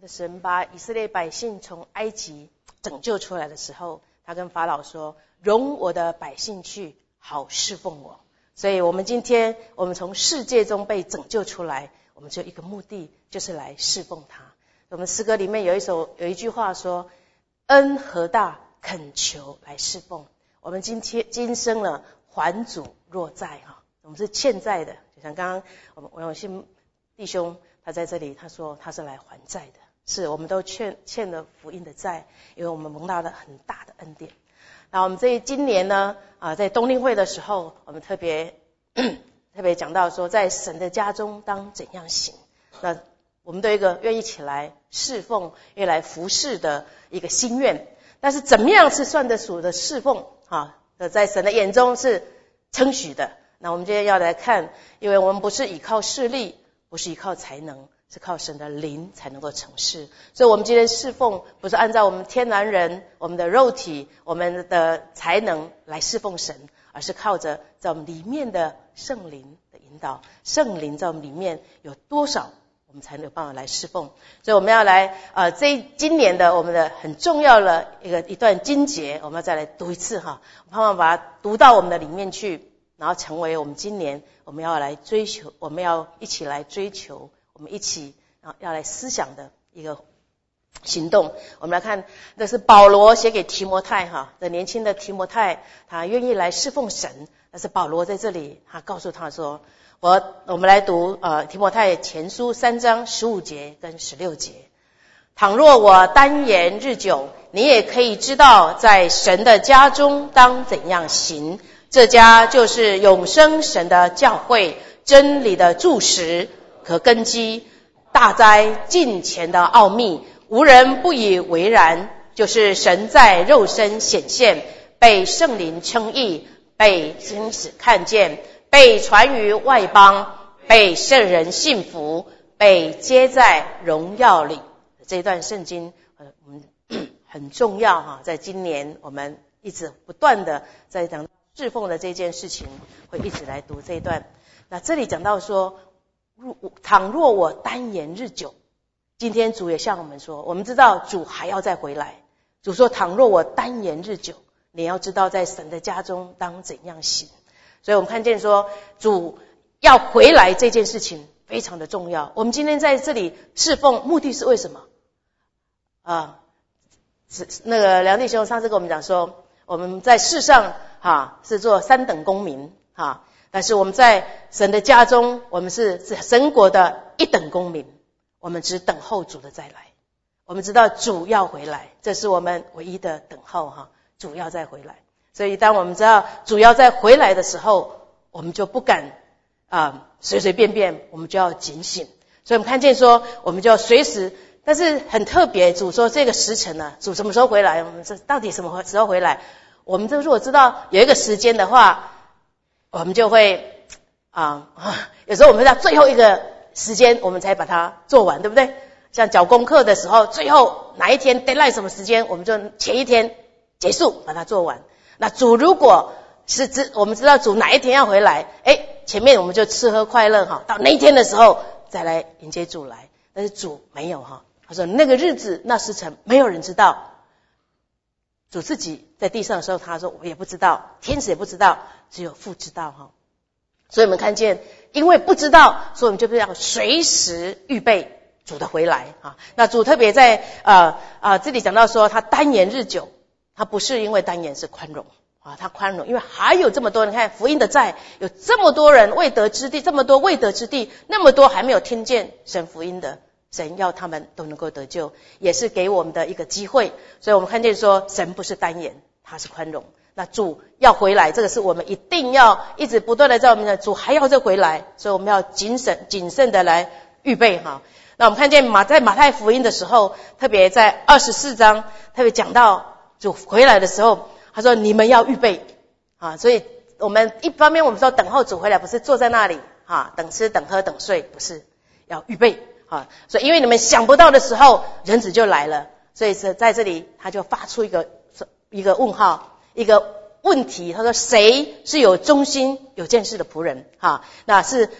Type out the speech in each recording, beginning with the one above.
的神把以色列百姓从埃及拯救出来的时候，他跟法老说，容我的百姓去，好侍奉我。所以我们今天我们从世界中被拯救出来，我们只有一个目的，就是来侍奉他。我们诗歌里面有一句话说，恩何大，恳求来侍奉。我们今生呢，还主若在哈，我们是欠债的。就像刚刚我有些弟兄他在这里，他说他是来还债的，是我们都欠了福音的债，因为我们蒙到了很大的恩典。那我们今年呢在冬令会的时候，我们特别讲到说，在神的家中当怎样行。那我们都有一个愿意起来侍奉、愿意来服侍的一个心愿。但是怎么样是算得属的侍奉在神的眼中是称许的。那我们今天要来看，因为我们不是依靠势力，不是依靠才能，是靠神的灵才能够成事。所以我们今天侍奉不是按照我们天然人、我们的肉体、我们的才能来侍奉神，而是靠着在我们里面的圣灵的引导。圣灵在我们里面有多少，我们才能有办法来侍奉。所以我们要来今年的我们的很重要的一段经节，我们要再来读一次哈，盼望把它读到我们的里面去，然后成为我们今年我们要来追求，我们要一起来追求，我们一起要来思想的一个行动。我们来看，这是保罗写给提摩太的年轻的提摩太，他愿意来侍奉神。但是保罗在这里他告诉他说，我们来读提摩太前书3章15节跟16节。倘若我单言日久，你也可以知道在神的家中当怎样行。这家就是永生神的教会，真理的柱石，可根基，大哉近前的奥秘，无人不以为然。就是神在肉身显现，被圣灵称义，被天使看见，被传于外邦，被圣人信服，被接在荣耀里。这一段圣经我们很重要在今年我们一直不断的在讲侍奉的这件事情，会一直来读这一段。那这里讲到说，倘若我单言日久，今天主也向我们说，我们知道主还要再回来。主说，倘若我单言日久，你要知道在神的家中当怎样行。所以我们看见说，主要回来这件事情非常的重要。我们今天在这里侍奉，目的是为什么？那个梁弟兄上次跟我们讲说，我们在世上是做3等公民但是我们在神的家中，我们是神国的1等公民，我们只等候主的再来。我们知道主要回来，这是我们唯一的等候主要再回来。所以当我们知道主要再回来的时候，我们就不敢随随便便，我们就要警醒。所以我们看见说，我们就要随时，但是很特别，主说这个时辰呢，主什么时候回来，我们到底什么时候回来，我们如果知道有一个时间的话，我们就会有时候我们到最后一个时间我们才把它做完，对不对？像缴功课的时候，最后哪一天 deadline 什么时间，我们就前一天结束把它做完。那主如果是我们知道主哪一天要回来，前面我们就吃喝快乐到那一天的时候再来迎接主来。但是主没有他说那个日子那时辰没有人知道。主自己在地上的时候，他说我也不知道，天使也不知道，只有父知道所以我们看见，因为不知道，所以我们就要随时预备主的回来那主特别在这里讲到说，他单言日久，他不是因为单言，是宽容他宽容，因为还有这么多，你看福音的债有这么多人未得之地，这么多未得之地，那么多还没有听见神福音的，神要他们都能够得救，也是给我们的一个机会。所以我们看见说，神不是单言，他是宽容。那主要回来，这个是我们一定要一直不断的在我们的主还要再回来，所以我们要谨慎的来预备那我们看见在马太福音的时候，特别在24章特别讲到主回来的时候，他说你们要预备所以我们一方面我们说等候主回来，不是坐在那里等吃等喝等睡，不是，要预备所以因为你们想不到的时候，人子就来了。所以是在这里他就发出一个问号，一个问题，他说谁是有忠心有见识的仆人那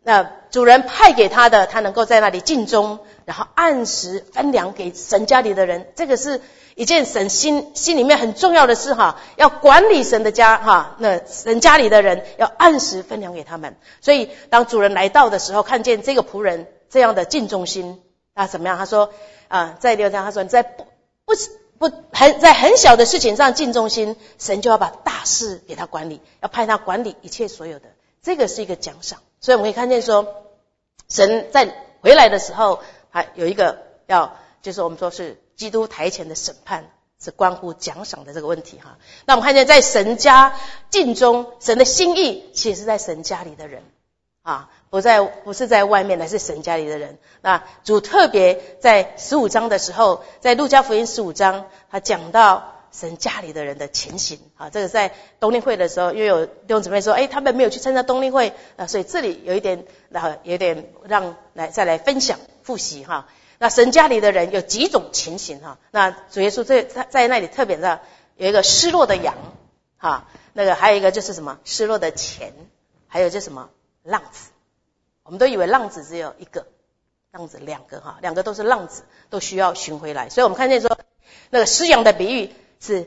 那主人派给他的，他能够在那里尽忠，然后按时分粮给神家里的人，这个是一件神心里面很重要的事哈，要管理神的家哈，那神家里的人要按时分粮给他们。所以当主人来到的时候，看见这个仆人这样的尽忠心，怎么样？他说在6章他说，你在在很小的事情上尽忠心，神就要把大事给他管理，要派他管理一切所有的，这个是一个奖赏。所以我们可以看见说，神在回来的时候，还有一个就是我们说是基督台前的审判，是关乎奖赏的这个问题哈。那我们看见在神家尽忠，神的心意其实是在神家里的人不是在外面，乃是神家里的人。那主特别在15章的时候，在路加福音15章，他讲到神家里的人的情形这个在冬令会的时候，因为有弟兄姊妹说他们没有去参加冬令会，所以这里有一点让再来分享复习那神家里的人有几种情形那主耶稣在那里特别的有一个失落的羊那个还有一个就是什么失落的钱，还有就是什么浪子。我们都以为浪子只有一个，浪子两个都是浪子，都需要寻回来。所以我们看见说那个失羊的比喻是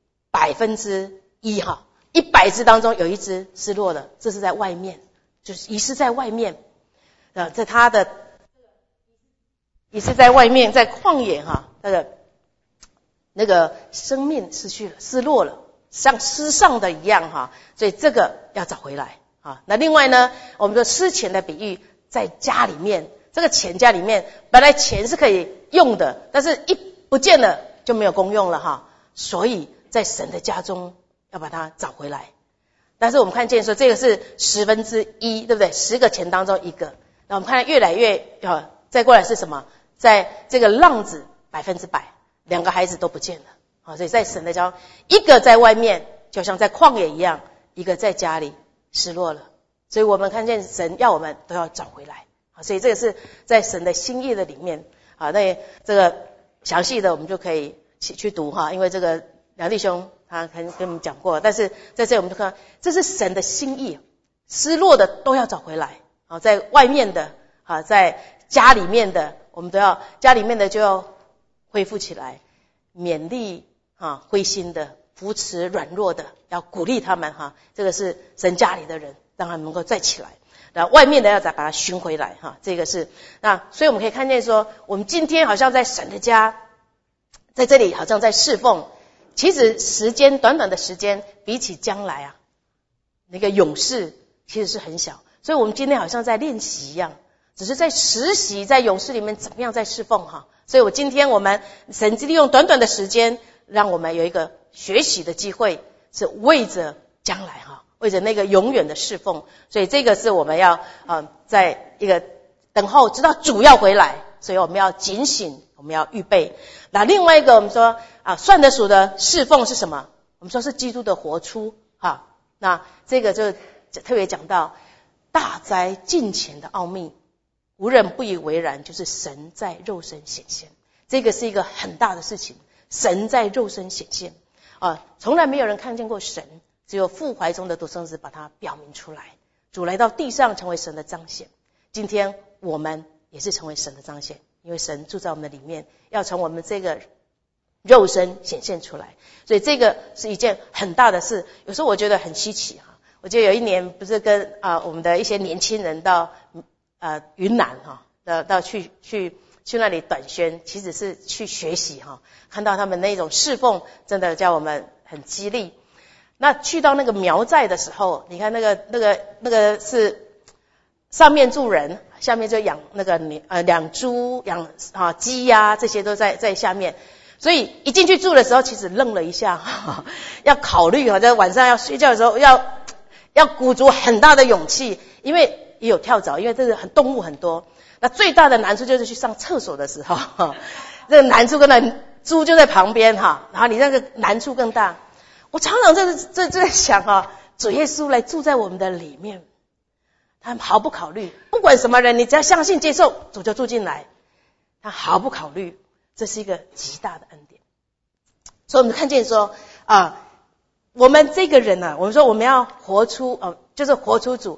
1%，100只当中有一只失落了，这是在外面，就是遗失在外面在他的遗失在外面，在旷野那个生命失去了，失落了，像失丧的一样所以这个要找回来那另外呢，我们说失钱的比喻在家里面，这个钱家里面本来钱是可以用的，但是一不见了就没有功用了所以在神的家中要把它找回来。但是我们看见说这个是1/10，对不对？10个钱当中一个。那我们看越来越再过来是什么？在这个浪子100%，2个孩子都不见了所以在神的家中，一个在外面就像在旷野一样，一个在家里失落了。所以我们看见神要我们都要找回来所以这个是在神的心意的里面那这个详细的我们就可以去读因为这个梁弟兄他跟我们讲过，但是在这里我们就看这是神的心意，失落的都要找回来在外面的在家里面的我们都要，家里面的就要恢复起来，勉励灰心的，扶持软弱的，要鼓励他们这个是神家里的人，让他们能够再起来。然后外面的要再把它寻回来这个是所以我们可以看见说，我们今天好像在神的家，在这里好像在侍奉，其实短短的时间比起将来那个勇士其实是很小，所以我们今天好像在练习一样，只是在实习，在勇士里面怎么样在侍奉所以今天我们神利用短短的时间，让我们有一个学习的机会，是为着将来为着那个永远的侍奉。所以这个是我们要在一个等候，直到主要回来，所以我们要警醒，我们要预备。那另外一个我们说算得数的侍奉是什么？我们说是基督的活出那这个就特别讲到大哉近前的奥秘，无人不以为然，就是神在肉身显现。这个是一个很大的事情，神在肉身显现从来没有人看见过神，只有父怀中的独生子把它表明出来。主来到地上成为神的彰显，今天我们也是成为神的彰显，因为神住在我们的里面，要从我们这个肉身显现出来。所以这个是一件很大的事，有时候我觉得很稀奇我记得有一年不是跟我们的一些年轻人到云南到去那里短宣，其实是去学习看到他们那种侍奉，真的叫我们很激励。那去到那个苗寨的时候，你看那个是上面住人，下面就养那个养猪养鸡这些都在下面。所以一进去住的时候，其实愣了一下要考虑在晚上要睡觉的时候要鼓足很大的勇气，因为也有跳蚤，因为这个动物很多。那最大的难处就是去上厕所的时候这个难处跟那猪就在旁边然后你那个难处更大。我常常在想主耶稣来住在我们的里面，他毫不考虑，不管什么人，你只要相信接受，主就住进来，他毫不考虑，这是一个极大的恩典。所以我们看见说我们这个人我们说我们要活出就是活出主，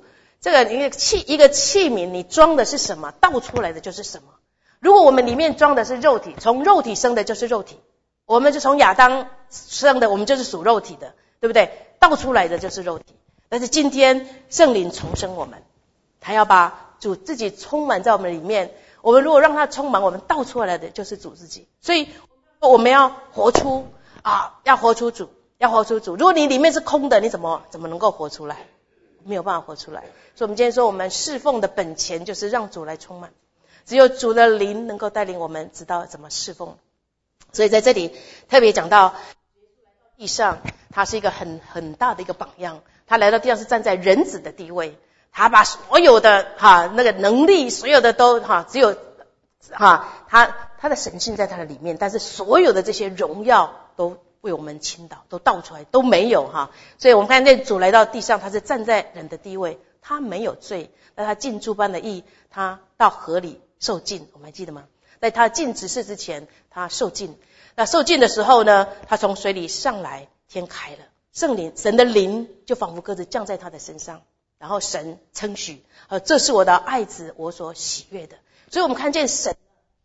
这个一个器皿，你装的是什么，倒出来的就是什么。如果我们里面装的是肉体，从肉体生的就是肉体，我们就从亚当生的，我们就是属肉体的，对不对？倒出来的就是肉体。但是今天圣灵重生我们，他要把主自己充满在我们里面。我们如果让他充满，我们倒出来的就是主自己。所以我们要活出要活出主，要活出主。如果你里面是空的，你怎么能够活出来？没有办法活出来。所以我们今天说，我们侍奉的本钱就是让主来充满。只有主的灵能够带领我们知道怎么侍奉。所以在这里特别讲到地上，他是一个很大的一个榜样。他来到地上是站在人子的地位，他把所有的那个能力，所有的都只有他的神性在他的里面，但是所有的这些荣耀都为我们倾倒，都倒出来，都没有所以我们看见主来到地上，他是站在人的地位，他没有罪，但他尽诸般的义，他到河里受尽，我们还记得吗？在他进执事之前，他受尽。那受尽的时候呢，他从水里上来，天开了，神的灵就仿佛鸽子降在他的身上，然后神称许这是我的爱子，我所喜悦的。所以我们看见神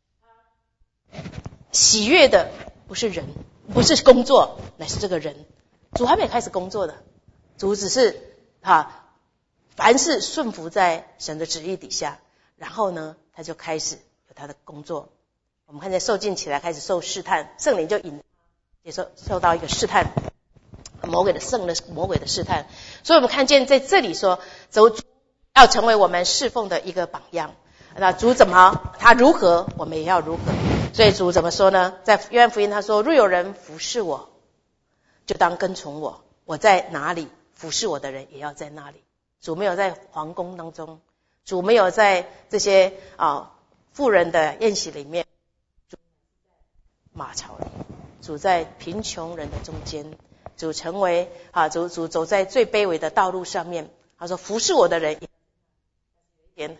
喜悦的不是人，不是工作，乃是这个人。主还没开始工作的，主只是凡事顺服在神的旨意底下，然后呢他就开始有他的工作。我们看见受尽起来，开始受试探，圣灵就也受到一个试探，魔鬼的试探。所以我们看见在这里说，主要成为我们侍奉的一个榜样。那主他如何，我们也要如何。所以主怎么说呢？在约翰福音他说，若有人服侍我，就当跟从我，我在哪里，服侍我的人也要在那里。主没有在皇宫当中，主没有在这些富人的宴席里面，主马槽里，主在贫穷人的中间，主成为主走在最卑微的道路上面。他说服侍我的人也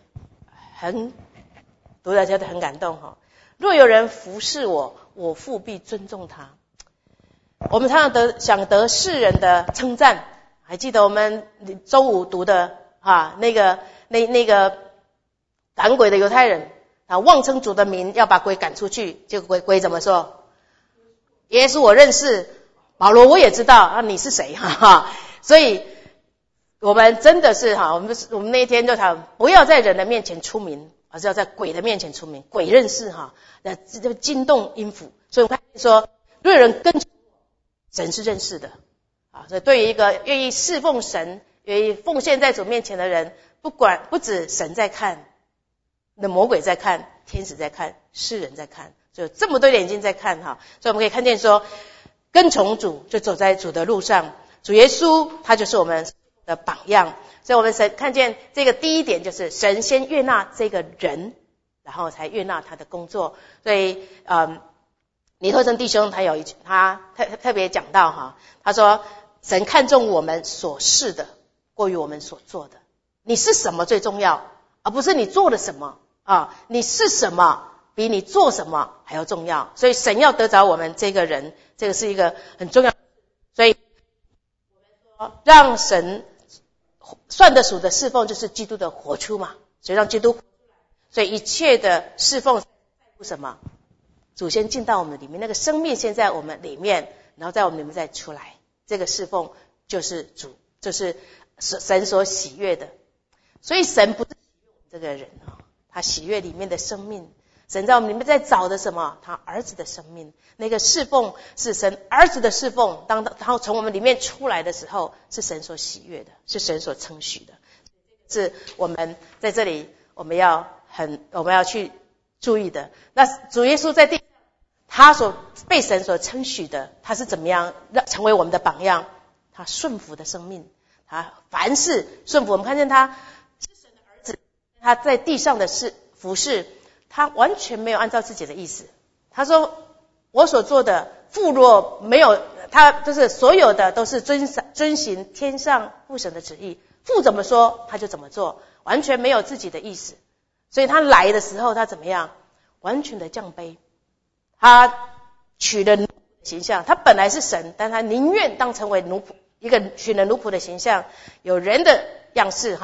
读者觉得很感动若有人服侍我，我父必尊重他。我们常常想得世人的称赞，还记得我们周五读的那个赶鬼的犹太人妄称主的名要把鬼赶出去，结果鬼怎么说？耶稣我认识，保罗我也知道你是谁所以我们真的是我们那一天就讲，不要在人的面前出名，而是要在鬼的面前出名。鬼认识这惊动阴府。所以我看说，若有人跟从神是认识的所以对于一个愿意侍奉神、愿意奉献在主面前的人，不止神在看，那魔鬼在看，天使在看，世人在看，就这么多眼睛在看所以我们可以看见说，跟从主就走在主的路上。主耶稣他就是我们的榜样。所以我们看见这个第一点，就是神先悦纳这个人，然后才悦纳他的工作。所以李托生弟兄他特别讲到他说神看重我们所是的过于我们所做的。你是什么最重要，而不是你做了什么你是什么比你做什么还要重要。所以神要得着我们这个人，这个是一个很重要。所以我们说让神算得属的侍奉就是基督的活出嘛，所以让基督，所以一切的侍奉什么？主先进到我们里面，那个生命先在我们里面，然后在我们里面再出来。这个侍奉就是主，就是神所喜悦的。所以神不是喜悦我们这个人他喜悦里面的生命。神在我们里面在找的什么？他儿子的生命。那个侍奉是神儿子的侍奉，当他从我们里面出来的时候，是神所喜悦的，是神所称许的。是我们在这里我们要去注意的。那主耶稣在地上，他所被神所称许的，他是怎么样成为我们的榜样？他顺服的生命，他凡事顺服。我们看见他是神的儿子，他在地上的服事，他完全没有按照自己的意思。他说我所做的父若没有，他就是所有的都是遵行天上父神的旨意，父怎么说他就怎么做，完全没有自己的意思。所以他来的时候他怎么样？完全的降卑，他取了奴仆的形象。他本来是神，但他宁愿当成为奴仆，一个取了奴仆的形象，有人的样式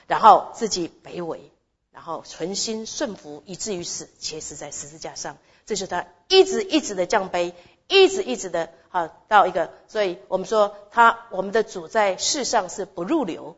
然后自己卑微，然后存心顺服，以至于死，且死在十字架上。这就是他一直的降卑，一直的到一个，所以我们说我们的主在世上是不入流，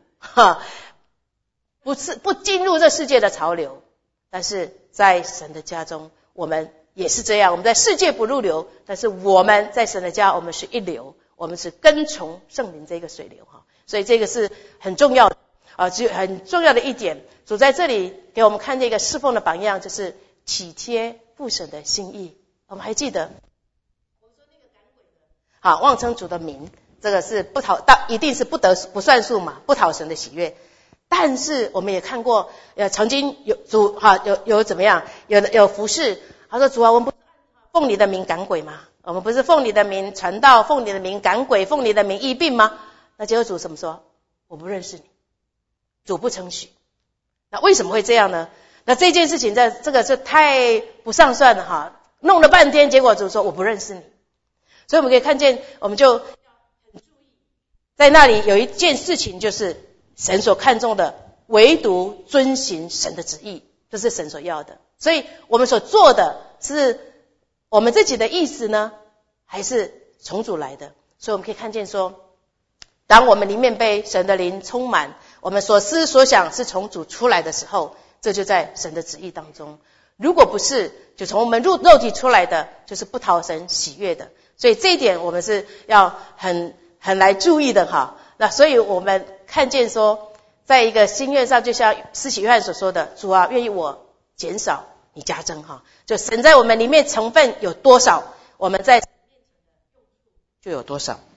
不进入这世界的潮流，但是在神的家中，我们也是这样，我们在世界不入流，但是我们在神的家，我们是一流，我们是跟从圣灵这个水流，所以这个是很重要的很重要的一点。主在这里给我们看见一个侍奉的榜样，就是体贴父神的心意。我们还记得我说那个赶鬼的妄称主的名，这个是一定是不算数嘛，不讨神的喜悦。但是我们也看过曾经有主有怎么样，有服侍，他说主啊，我们不是奉你的名赶鬼吗？我们不是奉你的名传道，奉你的名赶鬼，奉你的名医病吗？那结果主怎么说？我不认识你，主不称许。那为什么会这样呢？那这件事情这个是太不上算了弄了半天，结果主说我不认识你。所以我们可以看见，我们就很注意，在那里有一件事情，就是神所看重的，唯独遵行神的旨意，这是神所要的。所以我们所做的是我们自己的意思呢，还是从主来的？所以我们可以看见说，当我们里面被神的灵充满，我们所思所想是从主出来的时候，这就在神的旨意当中。如果不是，就从我们肉体出来的，就是不讨神喜悦的。所以这一点我们是要很来注意的那所以我们看见说，在一个心愿上，就像施洗约翰所说的，主啊，愿意我减少，你加增就神在我们里面成分有多少，我们在就有多少。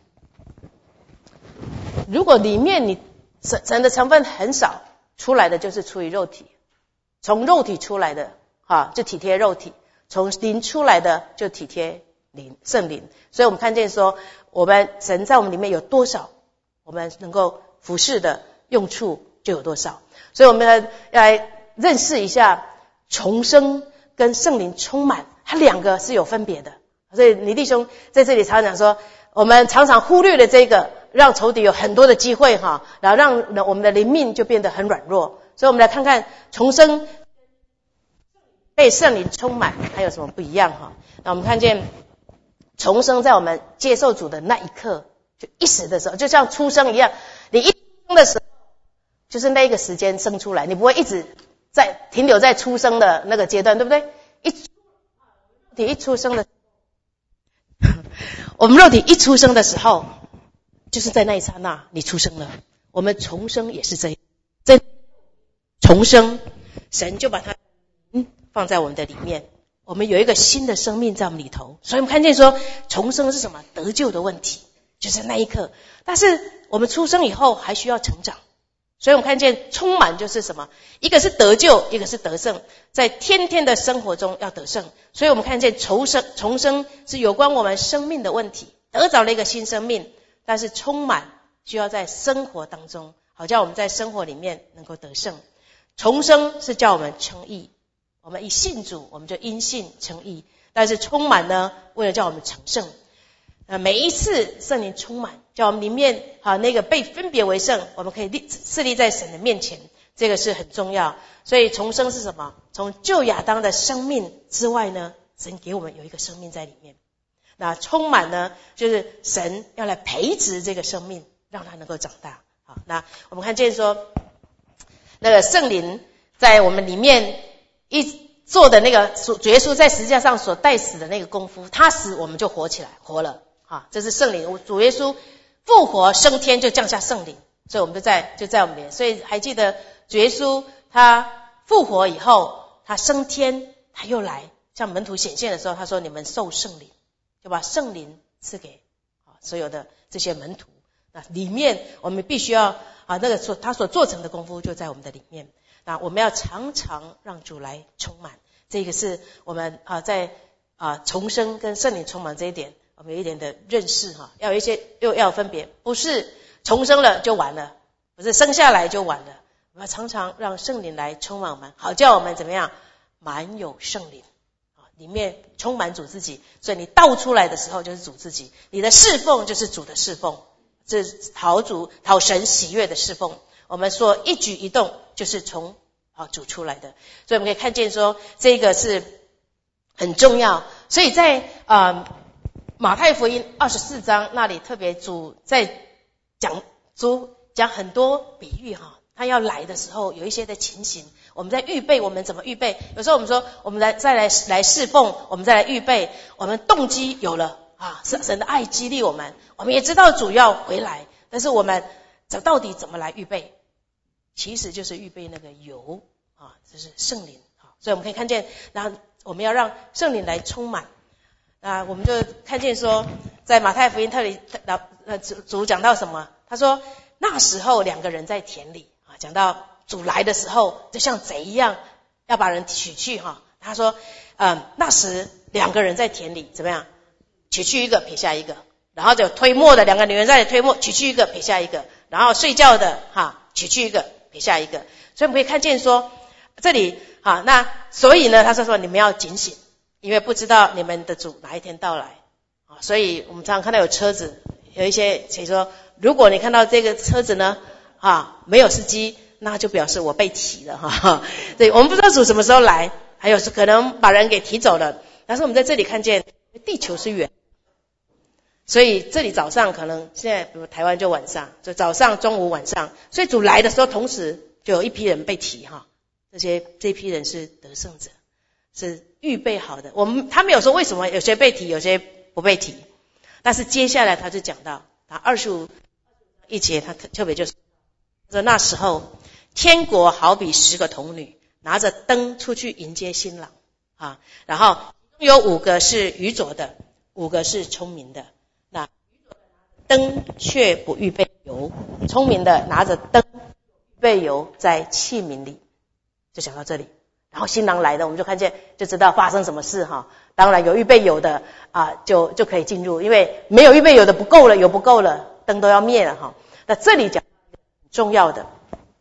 如果里面你神的成分很少，出来的就是出于肉体，从肉体出来的就体贴肉体，从灵出来的就体贴圣灵。所以我们看见说，我们神在我们里面有多少，我们能够服侍的用处就有多少。所以我们来认识一下重生跟圣灵充满，它两个是有分别的。所以李弟兄在这里常常说，我们常常忽略了这个，让仇敌有很多的机会然后让我们的灵命就变得很软弱。所以我们来看看重生被圣灵充满还有什么不一样那我们看见重生在我们接受主的那一刻，就一时的时候，就像出生一样，你一出生的时候就是那个时间生出来，你不会一直停留在出生的那个阶段，对不对？我们肉体一出生的时候，就是在那一刹那你出生了。我们重生也是这样，在重生，神就把它放在我们的里面，我们有一个新的生命在我们里头。所以我们看见说，重生是什么？得救的问题，就是那一刻。但是我们出生以后还需要成长，所以我们看见充满就是什么？一个是得救，一个是得胜，在天天的生活中要得胜。所以我们看见重生是有关我们生命的问题，得着了一个新生命，但是充满需要在生活当中，好叫我们在生活里面能够得胜。重生是叫我们称义，我们一信主，我们就因信称义。但是充满呢，为了叫我们成圣。每一次圣灵充满，叫我们里面那个被分别为圣，我们可以侍立在神的面前，这个是很重要。所以重生是什么？从旧亚当的生命之外呢，神给我们有一个生命在里面。那充满呢，就是神要来培植这个生命，让它能够长大。好，那我们看见说，那个圣灵在我们里面做的那个主耶稣在十字架上所代死的那个功夫，他死我们就活起来，活了。这是圣灵，主耶稣复活升天就降下圣灵，所以我们就在我们里面。所以还记得主耶稣他复活以后，他升天，他又来向门徒显现的时候，他说你们受圣灵，就把圣灵赐给所有的这些门徒。那里面我们必须要他所做成的功夫就在我们的里面。那我们要常常让主来充满，这个是我们在重生跟圣灵充满这一点，我们有一点的认识要有一些又要分别，不是重生了就完了，不是生下来就完了。我们要常常让圣灵来充满我们，好叫我们怎么样满有圣灵，里面充满主自己。所以你倒出来的时候就是主自己，你的侍奉就是主的侍奉，这是讨神喜悦的侍奉。 我们说一举一动就是从主出来的，所以我们可以看见说这个是很重要。所以在马太福音24章那里特别主在讲很多比喻他要来的时候有一些的情形，我们在预备，我们怎么预备？有时候我们说我们再来侍奉，我们再来预备，我们动机有了神的爱激励我们，我们也知道主要回来，但是我们到底怎么来预备？其实就是预备那个油就是圣灵所以我们可以看见，然后我们要让圣灵来充满。我们就看见说，在马太福音主讲到什么？他说那时候2个人在田里讲到主来的时候，就像贼一样要把人取去他说那时2个人在田里怎么样？取去一个撇下一个，然后就推磨的2个女人在推磨，取去一个撇下一个，然后睡觉的取去一个撇下一个。所以我们可以看见说这里那所以呢他说你们要警醒，因为不知道你们的主哪一天到来所以我们常常看到有车子，有一些谁说如果你看到这个车子呢没有司机，那就表示我被提了对，我们不知道主什么时候来，还有是可能把人给提走了。但是我们在这里看见地球是圆，所以这里早上可能现在比如台湾就晚上，就早上中午晚上，所以主来的时候同时就有一批人被提这批人是得胜者，是预备好的。他没有说为什么有些被提有些不被提，但是接下来他就讲到他25节，他特别就是说那时候天国好比10个童女拿着灯出去迎接新郎然后有5个是愚拙的，5个是聪明的。那灯却不预备油，聪明的拿着灯预备油在器皿里。就讲到这里，然后新郎来的，我们就看见就知道发生什么事当然有预备油的就可以进入，因为没有预备油的不够了，油不够了，灯都要灭了那这里讲很重要的，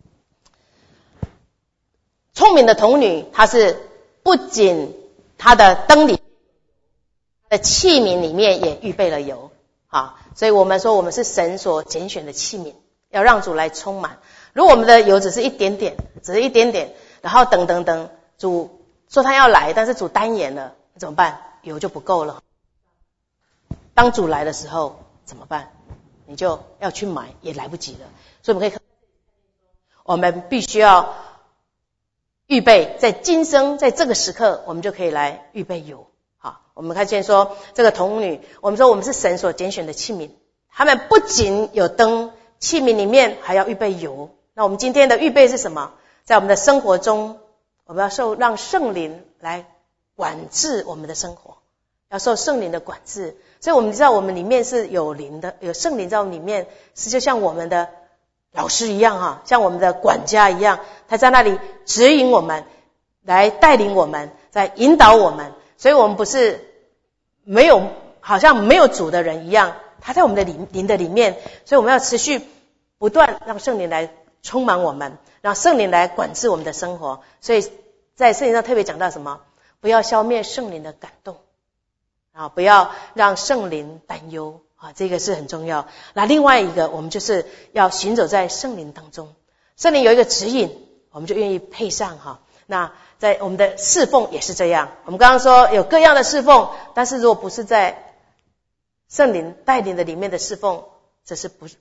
聪明的童女，她是不仅她的灯里的器皿里面也预备了油所以我们说我们是神所拣选的器皿，要让主来充满。如果我们的油只是一点点，然后等主说他要来，但是主单言了，怎么办？油就不够了。当主来的时候怎么办？你就要去买，也来不及了。所以我们可以看，我们必须要预备，在今生在这个时刻我们就可以来预备油我们看见说这个童女，我们说我们是神所拣选的器皿，他们不仅有灯，器皿里面还要预备油。那我们今天的预备是什么？在我们的生活中，我们要让圣灵来管制我们的生活，要受圣灵的管制。所以我们知道我们里面是有灵的，有圣灵在我们里面，是就像我们的老师一样像我们的管家一样，他在那里指引我们，来带领我们，在引导我们。所以我们不是好像没有主的人一样，他在我们的灵的里面。所以我们要持续不断让圣灵来充满我们，让圣灵来管制我们的生活。所以在圣经上特别讲到什么？不要消灭圣灵的感动不要让圣灵担忧这个是很重要。那另外一个，我们就是要行走在圣灵当中，圣灵有一个指引，我们就愿意配上那在我们的侍奉也是这样，我们刚刚说有各样的侍奉，但是如果不是在圣灵带领的里面的侍奉，这是不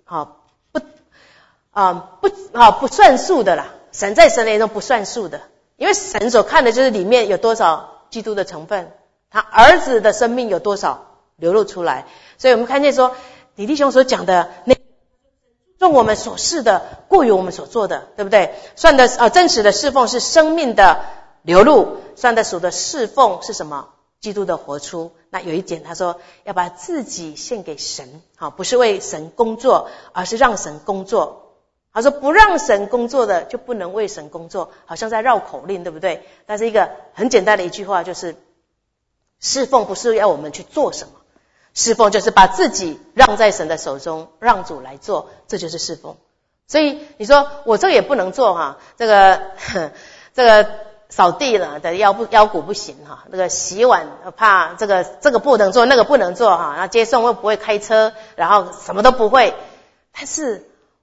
算数的啦。神在神灵中不算数的，因为神所看的就是里面有多少基督的成分，他儿子的生命有多少流露出来。所以我们看见说李弟兄所讲的重我们所事的过于我们所做的，对不对？算的真实的侍奉是生命的流露，算的属的侍奉是什么？基督的活出。那有一点他说要把自己献给神不是为神工作，而是让神工作。他说不让神工作的就不能为神工作，好像在绕口令，对不对？但是一个很简单的一句话就是，侍奉不是要我们去做什么，侍奉就是把自己让在神的手中，让主来做，这就是侍奉。所以你说我这个也不能做这个扫地了的腰骨不行那个洗碗怕这个不能做，那个不能做那接送又不会开车，然后什么都不会。但是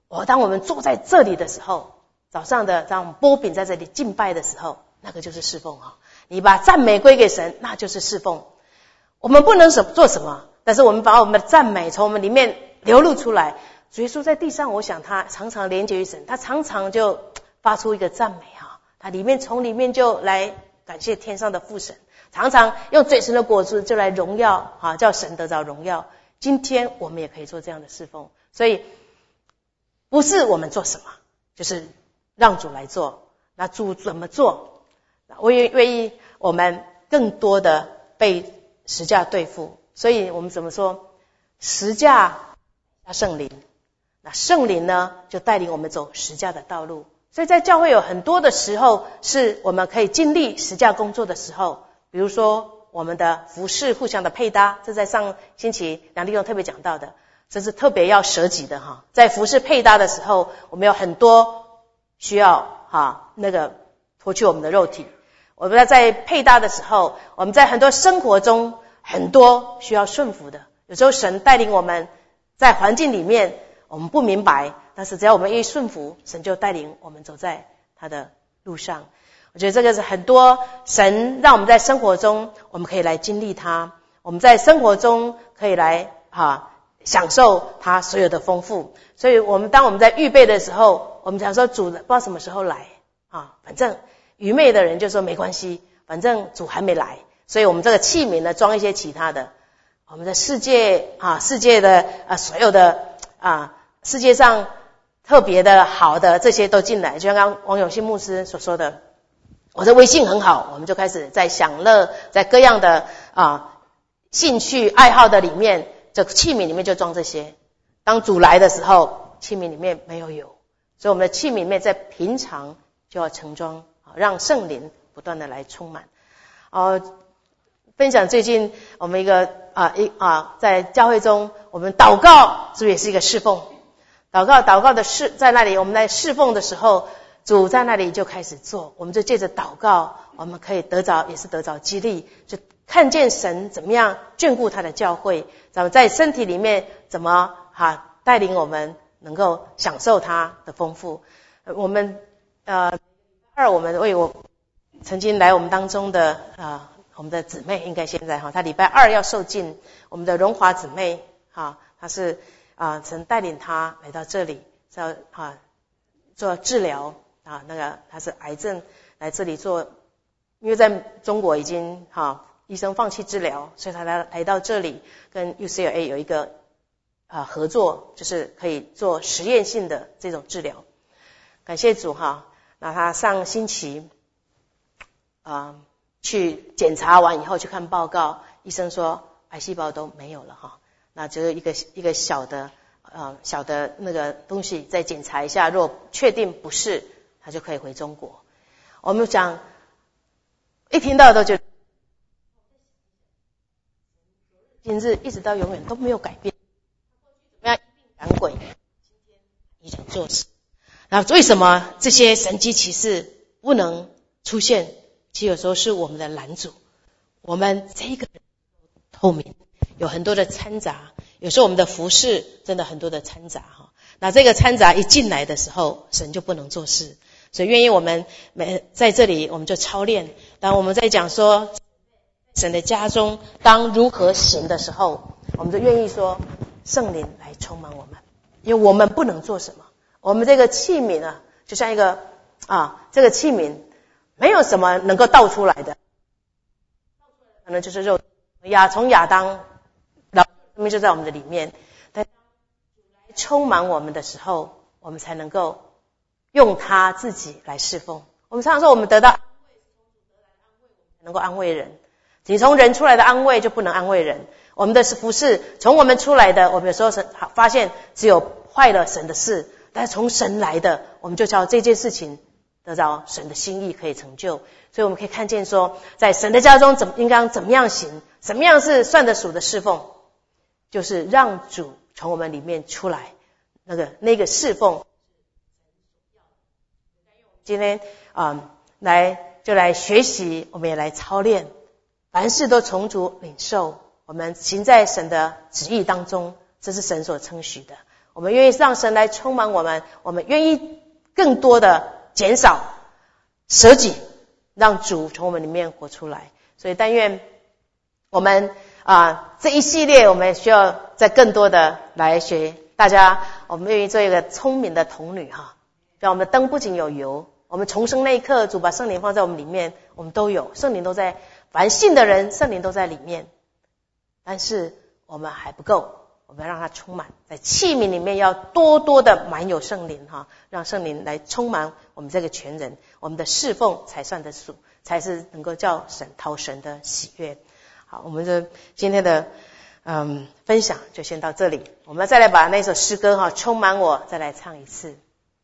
当我们坐在这里的时候，早上的这样擘饼在这里敬拜的时候，那个就是侍奉哈。你把赞美归给神，那就是侍奉。我们不能做什么，但是我们把我们的赞美从我们里面流露出来。主耶稣在地上，我想他常常连接于神，他常常就发出一个赞美哈，他从里面就来感谢天上的父神，常常用嘴唇的果子就来荣耀哈，叫神得着荣耀。今天我们也可以做这样的侍奉，所以不是我们做什么，就是让主来做。那主怎么做？我也愿意我们更多的被十架对付。所以我们怎么说？十架加圣灵，那圣灵呢就带领我们走十架的道路。所以在教会有很多的时候是我们可以经历十架工作的时候，比如说我们的服事互相的配搭，这在上星期梁弟兄特别讲到的，这是特别要舍己的哈。在服事配搭的时候，我们有很多需要脱去我们的肉体。我们在配搭的时候，我们在很多生活中很多需要顺服的。有时候神带领我们在环境里面我们不明白，但是只要我们愿意顺服，神就带领我们走在他的路上。我觉得这个是很多神让我们在生活中我们可以来经历他，我们在生活中可以来享受他所有的丰富。所以当我们在预备的时候，我们想说主不知道什么时候来反正愚昧的人就说没关系，反正主还没来，所以我们这个器皿呢装一些其他的，我们的世界的所有的世界上特别的好的这些都进来。就像刚刚王永信牧师所说的，我的微信很好，我们就开始在享乐，在各样的兴趣爱好的里面，这器皿里面就装这些。当主来的时候，器皿里面没有油，所以我们的器皿里面在平常就要盛装，让圣灵不断的来充满。分享最近我们一个在教会中，我们祷告主也是一个侍奉。祷告的在那里，我们在侍奉的时候，主在那里就开始做，我们就借着祷告，我们可以得着激励，就看见神怎么样眷顾他的教会，咱们在身体里面怎么带领我们能够享受他的丰富。我们我们为我曾经来我们当中的我们的姊妹，应该现在她礼拜二要受浸，我们的荣华姊妹她是神带领她来到这里做治疗她是癌症来这里做，因为在中国已经医生放弃治疗，所以她来到这里跟 UCLA 有一个合作，就是可以做实验性的这种治疗。感谢主那她上星期去检查完以后去看报告，医生说癌细胞都没有了那只有一个小的那个东西再检查一下，如果确定不是，他就可以回中国。我们讲一听到都觉得今日一直到永远都没有改变，怎么样赶鬼，今天依然做事。那为什么这些神迹奇事不能出现？其实有时候是我们的拦阻，我们这个透明有很多的掺杂，有时候我们的服事真的很多的掺杂那这个掺杂一进来的时候，神就不能做事。所以愿意我们在这里我们就操练，当我们在讲说神的家中当如何行的时候，我们就愿意说圣灵来充满我们，因为我们不能做什么，我们这个器皿就像一个这个器皿没有什么能够倒出来的，可能就是肉从亚当生命就在我们的里面，但来充满我们的时候，我们才能够用他自己来侍奉。我们常常说我们得到安慰，能够安慰人，你从人出来的安慰就不能安慰人。我们的服事从我们出来的，我们有时候发现只有坏了神的事，但是从神来的，我们就知道这件事情得到神的心意可以成就。所以我们可以看见说，在神的家中应该怎么样行，怎么样是算得属的侍奉，就是让主从我们里面出来，那个侍奉。今天来学习，我们也来操练，凡事都从主领受，我们行在神的旨意当中，这是神所称许的。 我们愿意让神来充满我们，我们愿意更多的减少舍己，让主从我们里面活出来。所以但愿我们这一系列我们需要再更多的来学，大家我们愿意做一个聪明的童女哈，让我们的灯不仅有油，我们重生那一刻主把圣灵放在我们里面，我们都有，圣灵都在，凡信的人圣灵都在里面，但是我们还不够，我们要让它充满，在器皿里面要多多的满有圣灵哈，让圣灵来充满我们这个全人，我们的侍奉才算得数，才是能够叫神讨神的喜悦。好，我们的今天的分享就先到这里，我们再来把那首诗歌哈，充满我再来唱一次。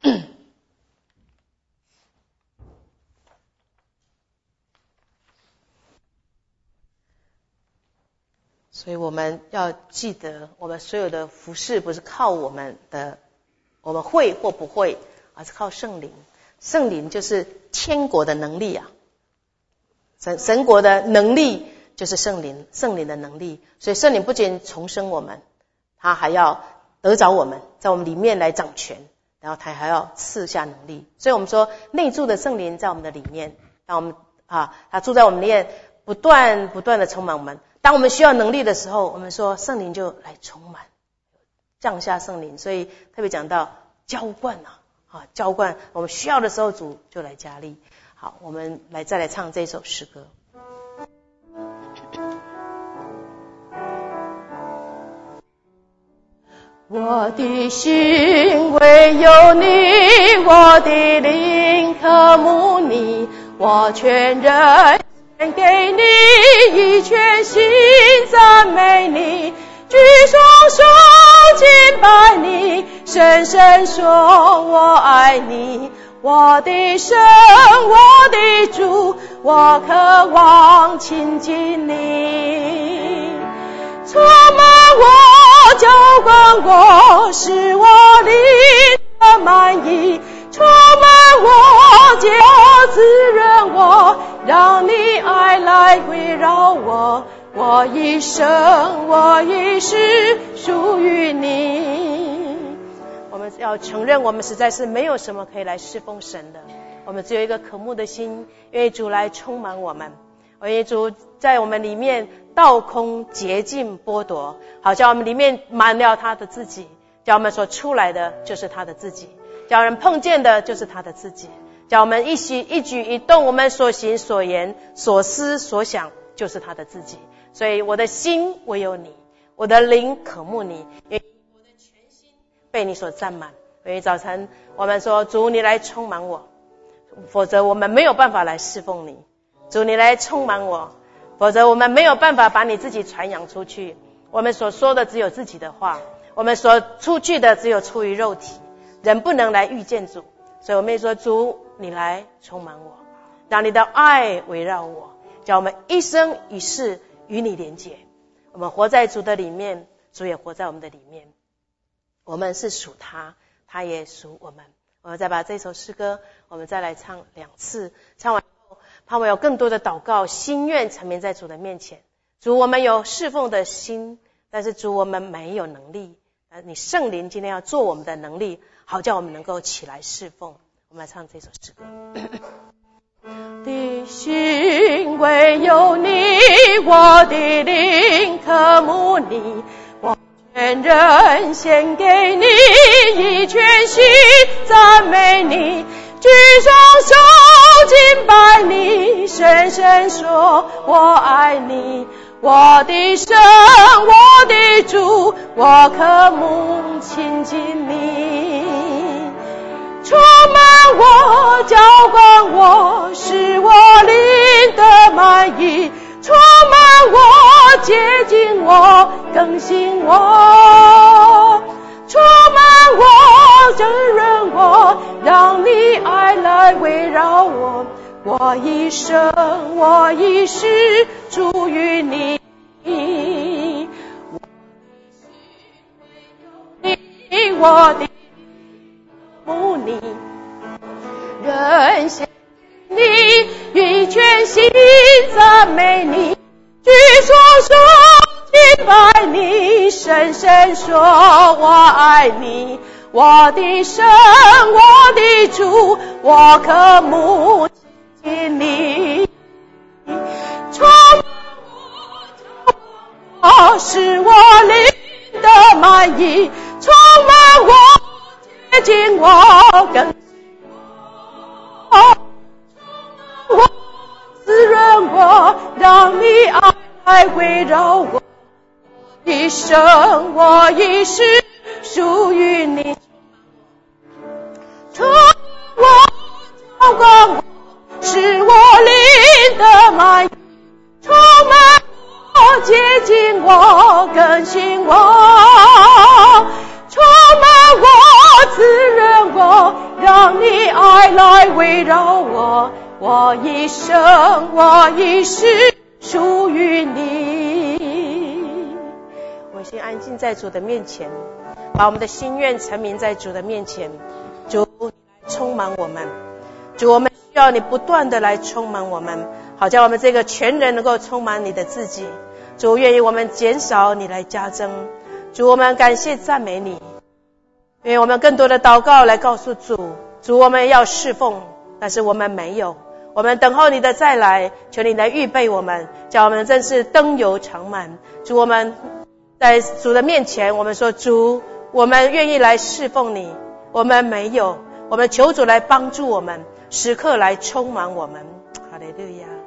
所以我们要记得，我们所有的服事不是靠我们会或不会，而是靠圣灵。圣灵就是天国的能力啊，神国的能力就是圣灵的能力。所以圣灵不仅重生我们，他还要得着我们，在我们里面来掌权，然后他还要赐下能力。所以我们说内住的圣灵在我们的里面，当我们他住在我们里面，不断的充满我们。当我们需要能力的时候，我们说圣灵就来充满，降下圣灵。所以特别讲到浇灌浇灌，我们需要的时候主就来加力。好，我们再来唱这首诗歌。我的心唯有你，我的灵渴慕你，我全人献给你，一全心赞美你，举双手敬拜你，深深说我爱你，我的神，我的主，我渴望亲近你，充满我，浇灌我，使我灵得满溢，充满我，借我滋润我，让你爱来围绕我，我一生我一世属于你。我们要承认，我们实在是没有什么可以来侍奉神的，我们只有一个渴慕的心，愿意主来充满我们，愿意主在我们里面倒空洁净剥夺，好叫我们里面满了他的自己，叫我们所出来的就是他的自己，叫人碰见的就是他的自己，叫我们一举一动，我们所行所言所思所想就是他的自己。所以我的心唯有你，我的灵渴慕你，愿意我的全心被你所占满。愿意早晨我们说，主你来充满我，否则我们没有办法来侍奉你，主你来充满我，否则我们没有办法把你自己传扬出去，我们所说的只有自己的话，我们所出去的只有出于肉体，人不能来遇见主。所以我们也说，主你来充满我，让你的爱围绕我，叫我们一生一世与你连结，我们活在主的里面，主也活在我们的里面，我们是属他，他也属我们。我们再把这首诗歌我们再来唱2次，唱完后盼望有更多的祷告心愿沉眠在主的面前。主，我们有侍奉的心，但是主我们没有能力，你圣灵今天要做我们的能力，好叫我们能够起来侍奉。我们来唱这首诗歌。的心唯有你，我的灵渴慕你，我全人献给你，一全心赞美你，举双手敬拜你，深深说我爱你，我的神，我的主，我渴慕亲近你，充满我，浇灌我，使我灵得满溢，充满我，洁净我，更新我，充满我，滋润我，让你爱来围绕我，我一生我一世属于你，我的慕你，人献你，一全心赞美你，举双手敬拜你，深深深说我爱你，我的神，我的主，我渴慕亲近你。充满我，使我灵的满意，充满我，接近我，更新我，充满我，滋润我，让你爱来围绕我。一生我一世属于你，充我，浇灌我，使我灵的满意，充满我，接近我，更新我，充满我，滋润我，让你爱来围绕我。我一生我一世属于你。我先安静在主的面前，把我们的心愿陈明在主的面前。主，你来充满我们。主，我们需要你不断的来充满我们，好叫我们这个全人能够充满你的自己。主，愿意我们减少，你来加增。主，我们感谢赞美你，愿我们更多的祷告来告诉主，主，我们要侍奉，但是我们没有，我们等候你的再来，求你来预备我们，叫我们真是灯油常满。主，我们在主的面前，我们说主，我们愿意来侍奉你，我们没有，我们求主来帮助我们，时刻来充满我们。哈利路亚。